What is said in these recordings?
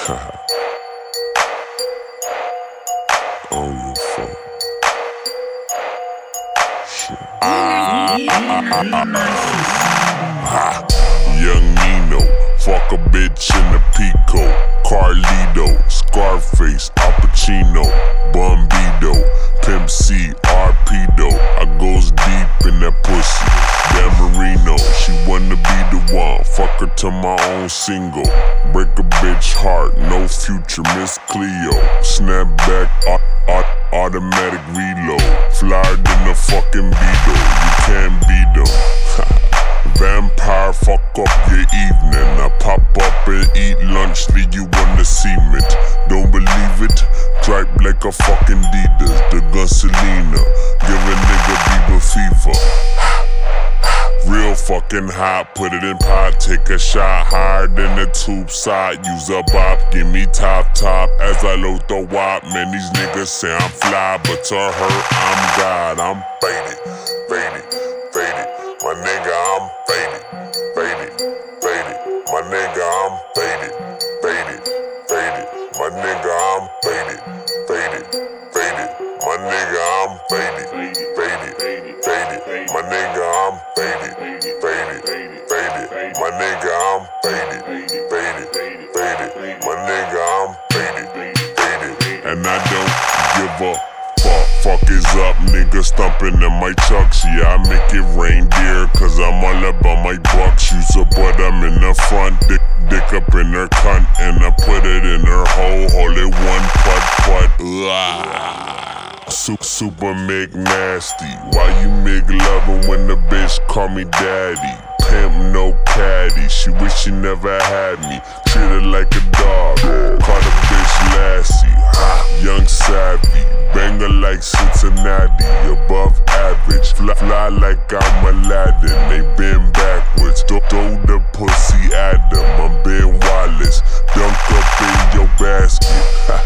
On your phone. Shit. Young Nino, fuck a bitch in the Pico. Carlito, Scarface, Al Pacino, Bombido, Pimp C, Arpedo. I goes deep in that pussy. Dan Marino, she wanna be the one. Fuck her to my own single. Break a bitch heart, no future, Miss Cleo. Snap back, automatic reload. Flyer than a fucking Beetle, you can't beat them. Vampire, fuck up your evening. I pop up and eat lunch, leave you on the cement. Don't believe it? Tripe like a fucking Adidas, the Gasolina. Give a nigga Bieber fever. Real fucking hot, put it in pot, take a shot higher than the tube side. Use a bop, give me top as I load the wop. Man, these niggas say I'm fly, but to her, I'm God. I'm faded, faded, faded. My nigga, I'm faded, faded, faded. My nigga, I'm faded, faded, faded. My nigga, I'm faded, faded, faded. My nigga, I'm faded, faded, faded. My nigga, I'm faded, faded, faded. My nigga, I'm faded, faded, faded. My nigga, I'm faded, faded. And I don't give a fuck. Fuck is up, nigga stumping in my chucks. Yeah, I make it reindeer, cause I'm all about my bucks. Use a butt, I'm in the front, dick up in her cunt, and I put it in her hole, hold it one putt. Super McNasty. Why you make lovin' when the bitch call me daddy? Pimp no caddy, she wish she never had me. Treat her like a dog, call the bitch Lassie. Young savvy, banger like Cincinnati, above average. Fly like I'm Aladdin, they bend backwards. Throw the pussy at them, I'm Ben Wallace. Dunk up in your basket.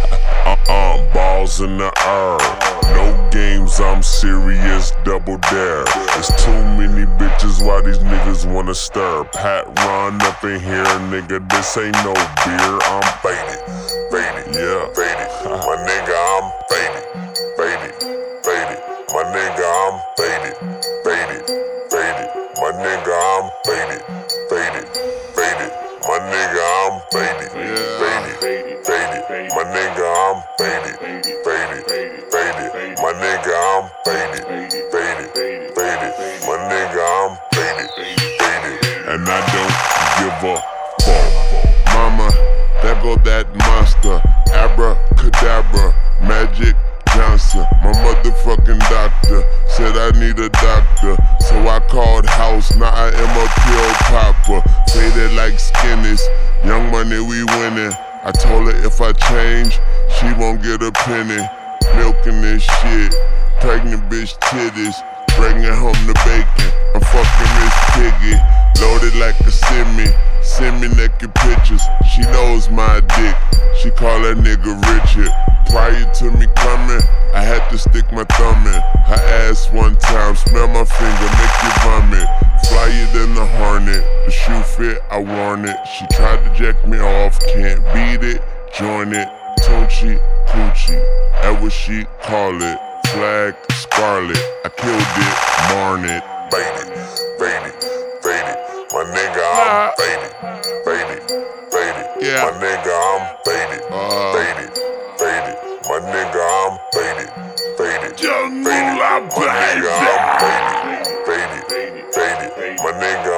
Balls in the air. No games, I'm serious, double dare. There's too many bitches, why these niggas wanna stir? Pat Ron up in here, nigga, this ain't no beer. I'm faded, faded, yeah, faded. My nigga, I'm faded, faded, faded. My nigga, I'm faded, faded, faded. My nigga, I'm faded, faded, faded. My nigga, I'm faded, faded, faded. My nigga, I'm faded, faded, faded. My nigga, I'm faded, faded, faded. My nigga, I'm faded, faded. And I don't give a fuck. Mama, there go that monster. Abracadabra, Magic Johnson. My motherfucking doctor said I need a doctor, so I called house, now I am a pill popper. Faded like skinnies, Young Money, we winning. I told her if I change, she won't get a penny. Milking this shit, pregnant bitch titties, bringing home the bacon. I'm fucking Miss Piggy, loaded like a semi. Send me naked pictures, she knows my dick. She call that nigga Richard. Prior to me coming, I had to stick my thumb in her ass one time. Smell my finger, make you vomit. Flyer than the Hornet, the shoe fit, I worn it. She tried to jack me off, can't beat it. Join it, Tunchi, Coochie, that what she call it. Flag, Scarlet, I killed it, Marnet. Faded, faded, faded. My nigga, I'm faded, faded, faded. Yeah. My nigga, I'm faded, faded, faded. My nigga, I'm faded, faded, faded. My nigga, I'm faded, faded, faded. My nigga,